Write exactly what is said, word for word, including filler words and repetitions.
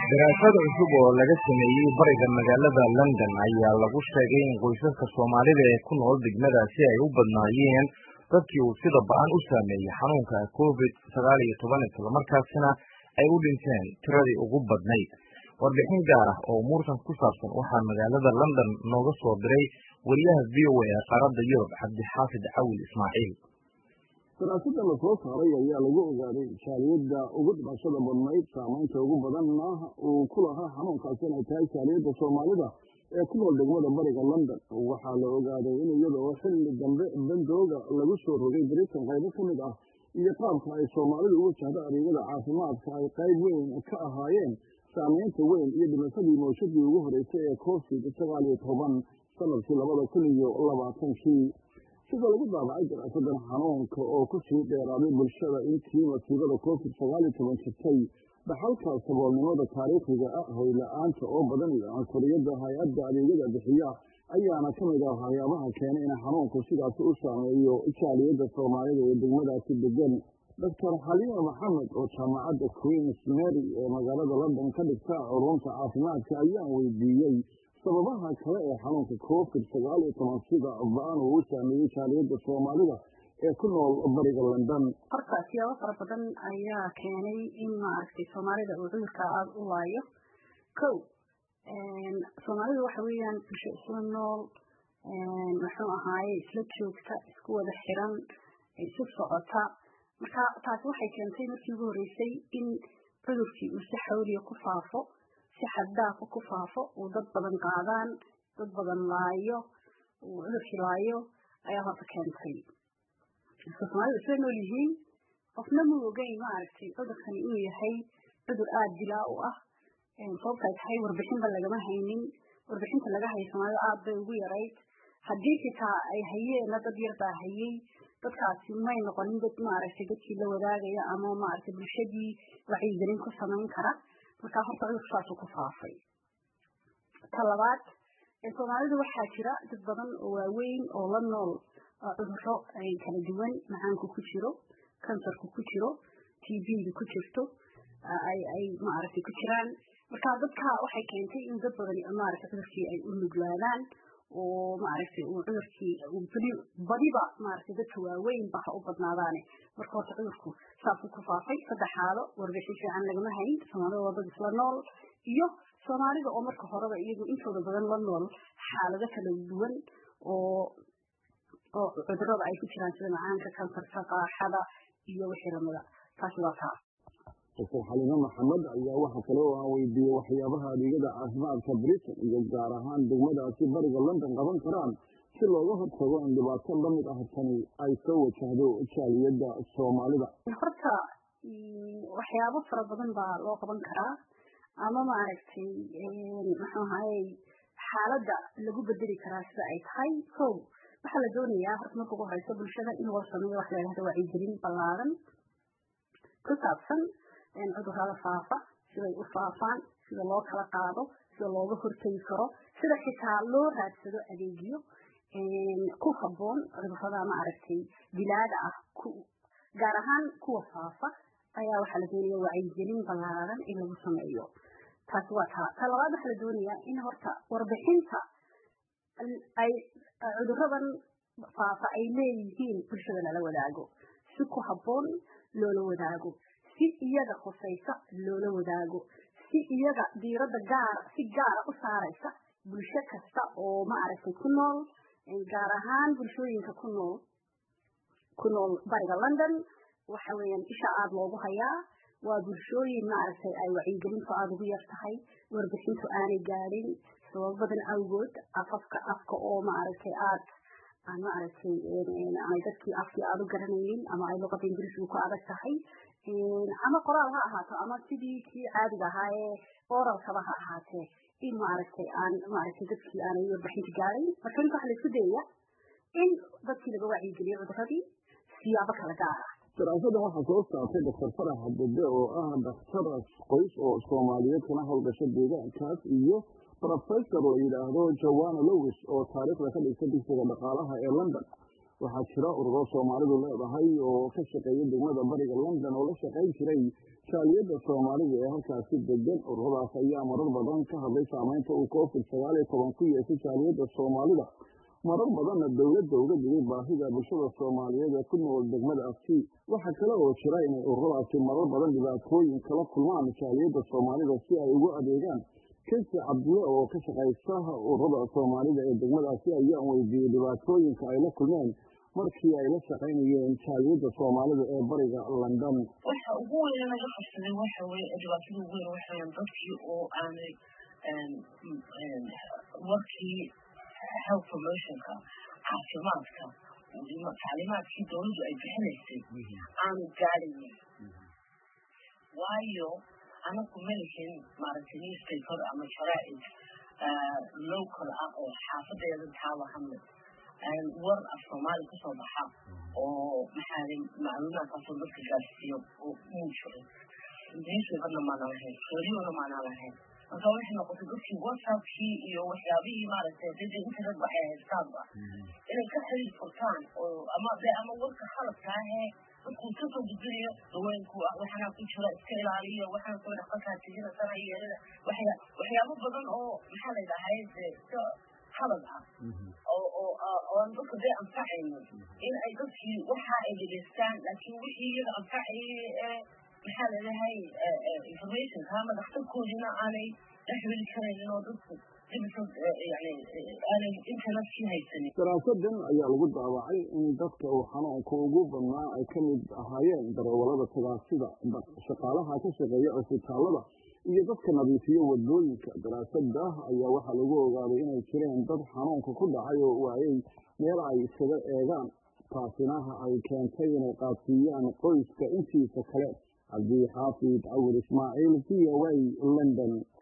Daraasad cusub oo laga sameeyay bariga magaalada London ayaa lagu sheegay in qoysaska Soomaalida ee ku nool degmadaasi ay u badnaayeen dadkii uu sida ba'an u saameeyay xanuunka covid sagaal iyo toban isla markaasina ay u dhinteen tiradii ugu badnayd. Warbixin gaar ah oo muurtan ku saabsan waxaa magaalada London nooga soo diray wariyaha V O A ee qaaradda Yurub Cabdixaafid Cawil Ismaaciil. Daraasada la soo saaray ayaa lagu ogaaday jaaliyadda ugu dhimashada badnayd saamaynta ugu badanna uu ku lahaa xanuunkaasi inay tahay jaaliyadda Soomaalida ee ku nool degmada bariga London. Waxaa la ogaaday in iyada oo xilli dambe bandooga lagu soo rogay Britain qaybo ka mid ah iyo qaabka ay Soomaalidu u wajahdo adeegyada caafimaadka ay qayb weyn ka ahaayeen saamaynta weyn iyo dhimashadii mowjadii ugu horeysay ee covid sagaal iyo toban sanadkii labada kun iyo labaatankii. sida lagu daabacay daraasadan xanuunka oo ku sii dheeraaday bulshada intii masiibada covid sagaal iyo toban jirtay, dhaxalka saboolnimada taariikhiga ah, hoy-la-aanta oo badan iyo cunsuriyadda hay-adda adeegyada bixiya ayaana ka mid ah waxyaabaha keenay in xanuunku sidaasi u saameeyo jaaliyadda Soomaalida ee degmadaasi degan. Doctor Xaliima Maxamed oo jaamacadda Queen's Mary ee magaalada London ka dhigta culumta caafimaadka ayaan weydiiyey sababaha kale ee xanuunka covid sagaal iyo toban sida ba'an uu u saameeyey jaaliyadda Soomaalida ee ku nool bariga London. Horta siyaabo fara badan ayaa keenay in maaragtay Soomaalida uu cudurka aad u laayo. Kow, Soomaalidu waxa weeyaan bulsho isla nool, muxuu ahaaye isla joogta, isku wada xiran, isu socota. Marka taasi waxay keentay markii ugu horeysay in cudurkii uu si xawliya ku faafo, si xad dhaaf ku faafo, uu dad badan qaadaan, dad badan laayo, uu cudurkii laayo ayaa horta keentay. Soomaalidu isla nool yihiin, qofna ma ogeyn maaragtay cudurkani inuu yahay cudur aad dilaa u ah. Sababta ay tahay warbixinba lagama haynin, warbixinta laga hayo Soomaalida aad bay ugu yarayd. Haddii xitaa ay hayeena dad yar baa hayay, dadkaasi may noqonin dad maaragtay dadkii la wadaagaya ama maaragtay bulshadii wacyigelin ku samayn kara. Marka horta cudurku saas uu ku faafay. Talabaad, Soomaalidu waxaa jira dad badan oo waaweyn oo la nool cudurro ay kala duwan, macaanku ku jiro, kansarku ku jiro, T B-du ku jirto, ay ay maaragtay ku jiraan. Marka dadka waxay keentay in dad badan maaragtay cudurkii ay u nuglaadaan oo maaragtay uu cudurkii uu badiba maaragtay dadka waaweyn baa u badnaadaane. Marka horta cudurku saas uu ku faafay. Saddexaado, warbixin fiican lagama hayn, Soomaalida waa dad isla nool, iyo Soomaalida oo marka horeba iyagu intooda badan la nool xaalado kala duwan oo oo cudurrada ay ku jiraan sida macaanka, kansarka, qaaxada iyo wixii lamida. Taasi waa taa. Doctor Xaliima Maxamed ayaa waxa kale oo aan weydiiyey waxyaabaha adeegyada caafimaadka Britain iyo gaar ahaan degmadaasi bariga London qaban karaan si looga hortago in dhibaato la mid ah tani ay soo wajahdo jaaliyadda Soomaalida. Horta waxyaabo fara badan baa loo qaban karaa ama maaragtay muxuu ahaaye xaaladda lagu bedeli karaa sida ay tahay. Kow, waxaa la doonayaa horta marka ugu horeysa bulshada in loo sameeyo wax la yidhahdo wacyigelin ballaaran ku saabsan cudurrada faafa, siday u faafaan, sida loo kala qaado, sida looga hortagi karo, sida xitaa loo raadsado adeegyo ku habboon cudurrada maaragtay dilaaga ah, gaar ahaan kuwa faafa ayaa waxaa la doonayaa wacyigelin ballaaran in lagu sameeyo. Taasi waa taa. Ta labaad, waxaa la doonayaa in horta warbixinta ay cudurradan faafa ay leeyihiin bulshada lala wadaago, si ku habboon loola wadaago, si iyaga khusaysa loola wadaago, si iyaga diiradda gaar si gaara u saaraysa bulsho kasta oo maaragtay ku nool, gaar ahaan bulshooyinka ku nool ku nool bariga London. Waxa weeyaan isha aad loogu hayaa waa bulshooyin maaragtay ay wacyigelintu aad ugu yar tahay, warbixintu aanay gaadhin sabab badan awgood, afafka afka oo maaragtay aad aan maaragtay ay dadkii afkii aad u garanaynin ama ay luqadda Ingiriisigu ku adag tahay, ama qoraal ha ahaato ama sidii kii caadiga ahaa ee oralkaba ha ahaatee, in maaragtay aan maaragtay dadkii aanay warbixinta gaadhin. Marka inta waxa la isku dayaya in dadkii laga wacyigeliyo cudurradii siyaabo kala gaar ah. Daraasadan waxaa soo saartay Doctor Farax Dede oo ah dhakhtar qoys oo Soomaaliyeed kana howlgasha deegaankaas, iyo Professor la yidhaahdo Joanna Lewis oo taariikhda ka dhigta dugsiga dhaqaalaha ee London. Waxaa jira ururo Soomaalidu leedahay oo ka shaqeeya degmada bariga London oo la shaqayn jiray jaaliyadda soomaalida ee halkaasi degan ururadaas ayaa marar badan ka hadlay saamaynta uu covid sagaal iyo toban ku yeeshay jaaliyadda soomaalida marar badanna dowladda uga digay baahida bulshada soomaaliyeed ee ku nool degmadaasi waxaa kale oo jira inay ururadaasi marar badan dhibaatooyin kala kulmaan jaaliyadda soomaalida si ay ugu adeegaan kayse cabdulle oo ka shaqaysa ururada soomaalida ee degmadaasi ayaan weydiiyey dhibaatooyinka ay la kulmeen markii ay la shaqaynayeen jaaliyadda soomaalida ee bariga London. waxa ugu weyn laga qabsaday waxa weeye dhibaatada ugu weyn waxa weeye dadkii oo aanay warkii health promotionka caafimaadka iyo tacliimaadkii dowladdu ay bixinaysay aanu gaadhin waayo anaku malihin maaragtay newspaper ama jaraa'id local ah oo xaafadeeda taaba hamle war af Soomaali ku soo baxa oo maxay macluumaadkaas dadka gaarsiiyo oo muujiyo newspaperna ma lahayn radio ma lahayn marka waxay noqotay dadkii WhatsApp-kii iyo waxyaabihii maaragtay dadka internet waxay haystaan inay ka xiriir furtaan oo ama ama warka khaladka ah dadku ka soo gudbinayo haweenku waxana ku jira iska ilaaliyo waxana ku dhaqanka tigina sanayada waxyaabo badan oo maxaa la yiraahdaa khalad ah oo oo oo dadka ay anfacayno in ay dadkii waxa ay dhigeystaan laakiin wixii iyaga anfacay ee maxaa la yiraahdaa information kama dhakhtarkoodina aanay dhexweli karaynin oo dadku daraasadan ayaa lagu daawacay in dadka uu xanuunka ugu badnaa ay ka mid ahaayeen darawalada tagaasida shaqaalaha ka shaqeeya cisbitaalada iyo dadka nadiifiya wadooyinka. daraasada ayaa waxaa lagu ogaaday inay jireen dad xanuunka ku dhacay oo waayay meel ay iskaga eegaan taasina ay keentay inay qaadsiiyaan qoyska intiisa kale. cabdi xaafid cawir ismaaciil v o a London.